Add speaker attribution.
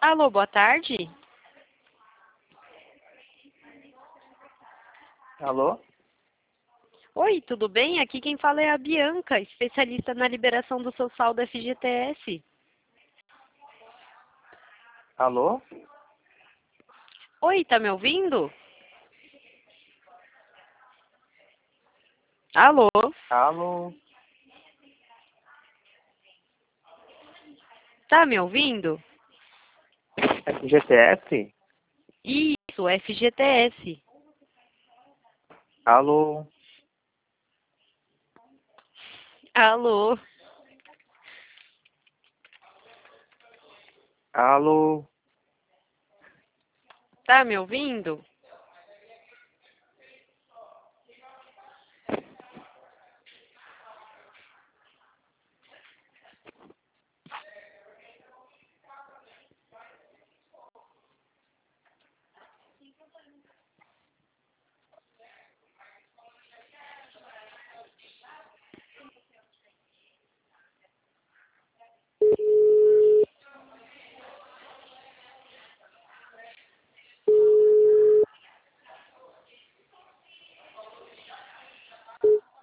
Speaker 1: Alô, boa tarde.
Speaker 2: Alô?
Speaker 1: Oi, tudo bem? Aqui quem fala é a Bianca, especialista na liberação do seu saldo FGTS.
Speaker 2: Alô?
Speaker 1: Oi, tá me ouvindo? Alô?
Speaker 2: Alô?
Speaker 1: Tá me ouvindo?
Speaker 2: FGTS?
Speaker 1: Isso, FGTS.
Speaker 2: Alô?
Speaker 1: Alô?
Speaker 2: Alô?
Speaker 1: Tá me ouvindo?